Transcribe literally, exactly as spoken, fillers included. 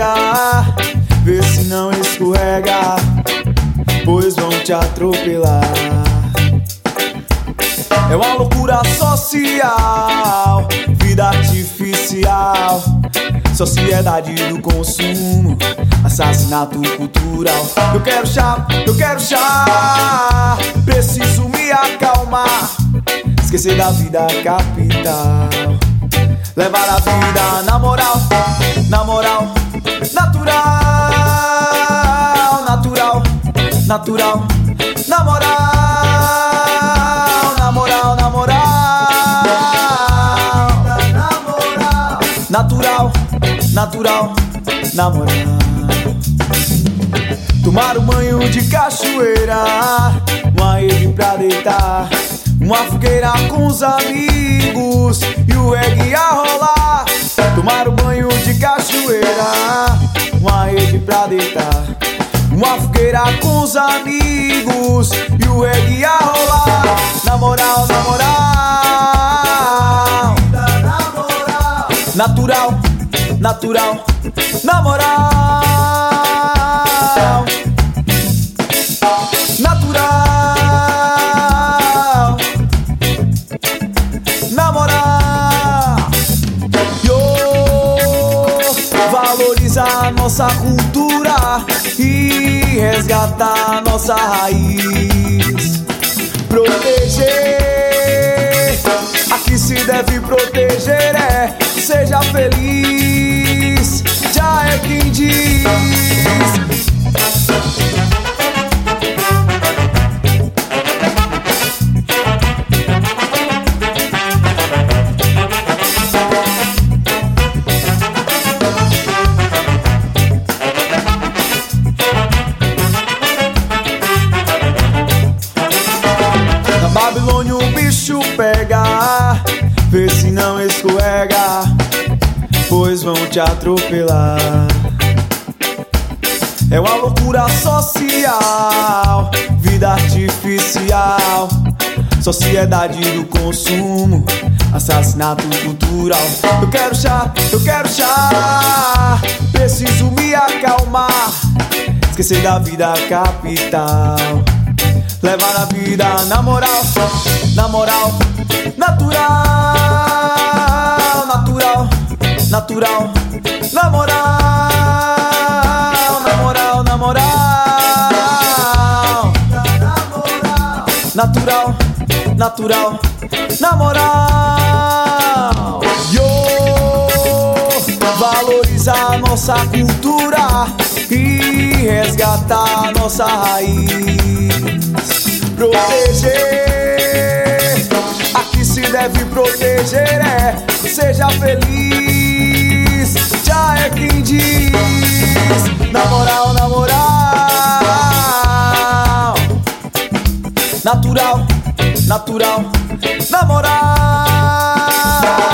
pega, vê se não escorrega, pois vão te atropelar. É uma loucura social, vida artificial, sociedade do consumo, assassinato cultural. Eu quero chá, eu quero chá, preciso me acalmar, esquecer da vida capital, levar a vida na moral, na moral, natural, natural, natural, na moral, na moral, na moral, natural, natural, na moral. Tomar um banho de cachoeira, uma rede pra deitar, uma fogueira com os amigos e o reggae a rolar. Tomar um banho de cachoeira, uma rede pra deitar, uma fogueira com os amigos e o reggae a rolar. Na moral, na moral, natural, natural, na moral, natural, na moral. Yo, valorizar nossa cultura e resgatar nossa raiz. Proteger, aqui se deve proteger, é, seja feliz, já é quem diz. Na Babilônia o bicho pega, vê se não escorrega, pois vão te atropelar. É uma loucura social, vida artificial, sociedade do consumo, assassinato cultural. Eu quero chá, eu quero chá, preciso me acalmar, esquecer da vida capital, levar a vida na moral, na moral, natural, natural, natural, na moral, na moral, na moral, natural, natural, na moral. Yo, valorizar nossa cultura e resgatar nossa raiz. Proteger, aqui se deve proteger, é, seja feliz, já é quem diz. Na moral, na moral, natural, natural, na moral.